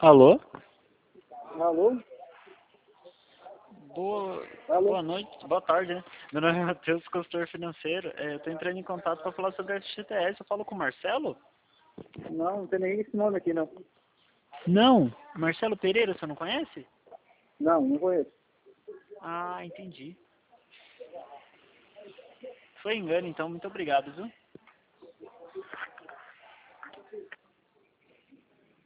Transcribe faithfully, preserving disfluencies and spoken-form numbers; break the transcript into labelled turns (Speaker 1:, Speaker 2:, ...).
Speaker 1: Alô?
Speaker 2: Alô?
Speaker 1: Boa,
Speaker 2: Alô?
Speaker 1: boa noite, boa tarde, né? Meu nome é Matheus, consultor financeiro. É, eu tô entrando em contato para falar sobre a F T S. Eu falo com o Marcelo?
Speaker 2: Não, não tem nem esse nome aqui, não.
Speaker 1: Não. Marcelo Pereira, você não conhece?
Speaker 2: Não, não conheço.
Speaker 1: Ah, entendi. Foi engano, então. Muito obrigado, viu?